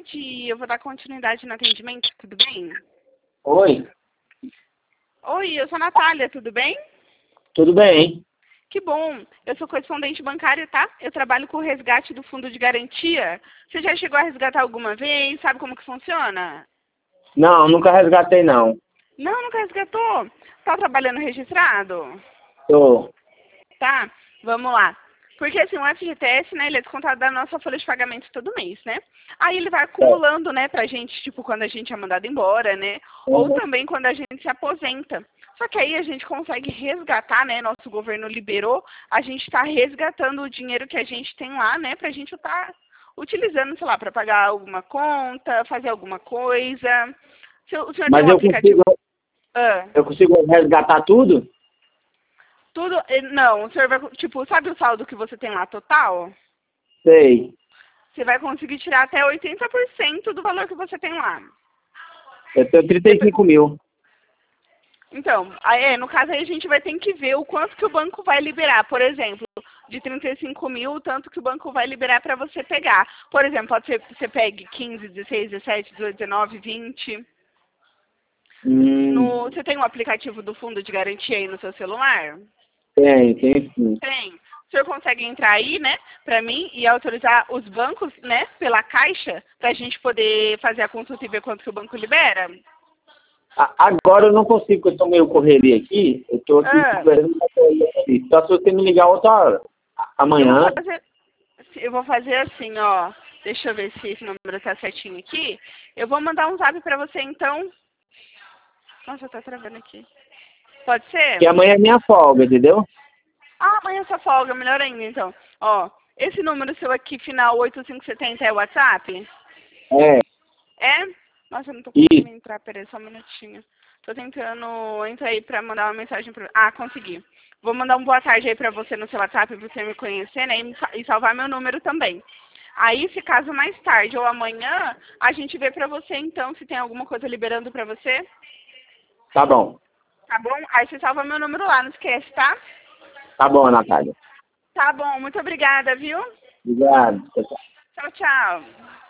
tarde. Eu vou dar continuidade no atendimento, tudo bem? Oi, Oi, eu sou a Natália, tudo bem? tudo bem? Que bom. Eu sou correspondente bancária, tá? Eu trabalho com o resgate do fundo de garantia. Você já chegou a resgatar alguma vez? Sabe como que funciona? Não, nunca resgatei não. Não, nunca resgatou. Tá trabalhando registrado? Tô. Tá, vamos lá. Porque assim, o FGTS, né, ele é descontado da nossa folha de pagamento todo mês, né? Aí ele vai acumulando, né, pra gente, tipo, quando a gente é mandado embora, né? Ou também quando a gente se aposenta. Só que aí a gente consegue resgatar, né? Nosso governo liberou, a gente tá resgatando o dinheiro que a gente tem lá, né, pra gente estar utilizando, sei lá, pra pagar alguma conta, fazer alguma coisa. O senhor tem Mas um aplicativo? Ah. eu consigo resgatar tudo? Tudo, não, o senhor vai, tipo, sabe o saldo que você tem lá total? Sei. Você vai conseguir tirar até 80% do valor que você tem lá. Eu tenho 35 mil. Então, no caso aí a gente vai ter que ver o quanto que o banco vai liberar. Por exemplo, de 35 mil, o tanto que o banco vai liberar para você pegar. Por exemplo, pode ser que você pegue 15, 16, 17, 18, 19, 20. Você tem um aplicativo do fundo de garantia aí no seu celular? Tem sim. Tem. O senhor consegue entrar aí, né, para mim e autorizar os bancos, né, pela Caixa, para a gente poder fazer a consulta e ver quanto que o banco libera? Agora eu não consigo, porque eu tô meio correria aqui. Eu tô aqui conversando com a só se você me ligar outra hora. Amanhã. Eu vou fazer assim, ó. Deixa eu ver se esse número tá certinho aqui. Eu vou mandar um zap para você, então. Nossa, tá travando aqui. Pode ser? Que amanhã é minha folga, entendeu? Ah, amanhã é sua folga, melhor ainda, então. Ó, esse número seu aqui, final 8570, é o WhatsApp? É. É? Nossa, eu não tô conseguindo Isso. entrar, peraí, só um minutinho. Tô tentando entrar aí pra mandar uma mensagem pra... Ah, consegui. Vou mandar um boa tarde aí pra você no seu WhatsApp, pra você me conhecer, né? E salvar meu número também. Aí, se caso mais tarde ou amanhã, a gente vê pra você, então, se tem alguma coisa liberando pra você. Tá bom. Tá bom? Aí você salva meu número lá, não esquece, tá? Tá bom, Natália. Tá bom, muito obrigada, viu? Obrigado. Tchau, tchau. Tchau, tchau.